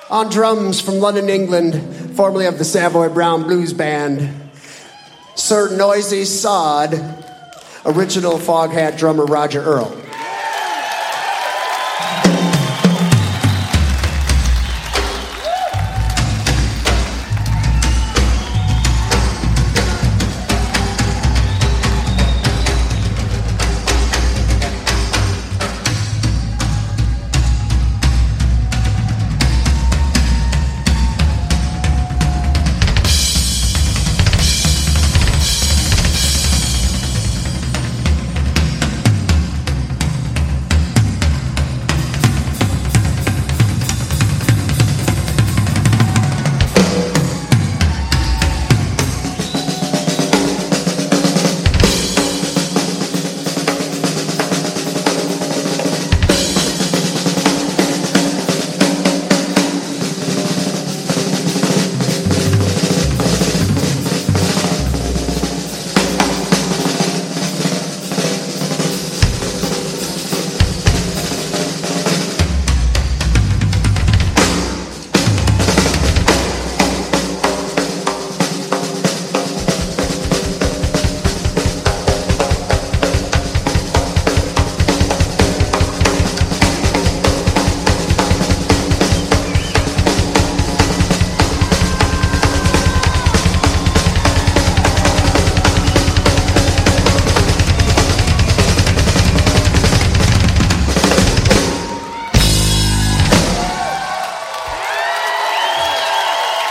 On drums from London, England, formerly of the Savoy Brown Blues Band, Sir Noisy Sod, original Foghat drummer Roger Earl.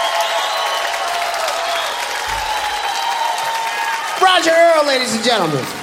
Roger Earl, ladies and gentlemen.